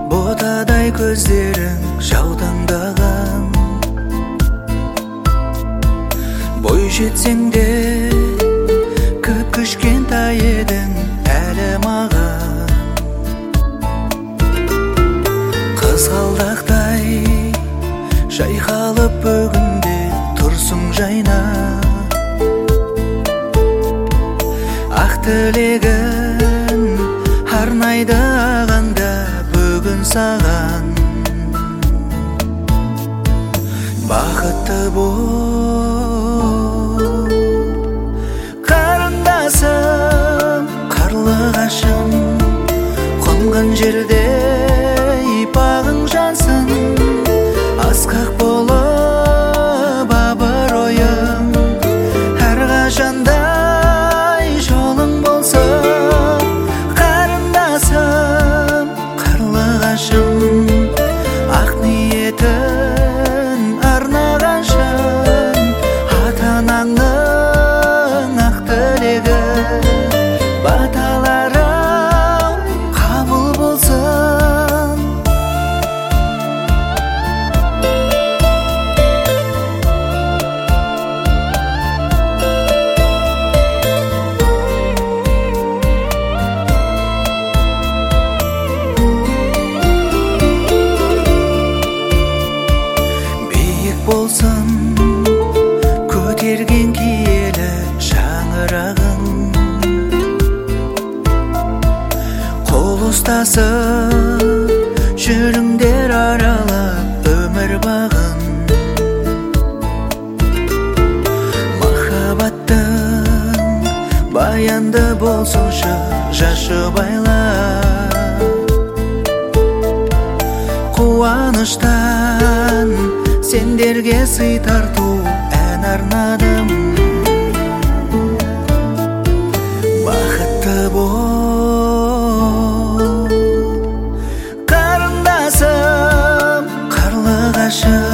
ботадай көздерің жаутаңдаған, бой жетсең де кіп-кішкентай едің әлі маған. Қызғалдақтай жайқалып бүгінде тұрсың жайна, ақ тілегін арнайды ағаңда бүгін саған. Бақытты бол қарындасым, қарлығашым, қонған жерде бағың жансын. Асқақ болып абыройың әрқашандай жолың болсын. Қарындасым, қарлығашым, ақ ниетін арнағаншын, ата-анаңның ақ тілегі баталарың қабыл болсын. Болсын көтерген киелі шаңырағың, қол ұстасып жүріңдер аралап өмір бағын. Махаббаттың баянды болсыншы жашы байлап, қуаныштан сендерге сый тарту ән арнадым. Бақытты бол қарындасым, қарлығашым,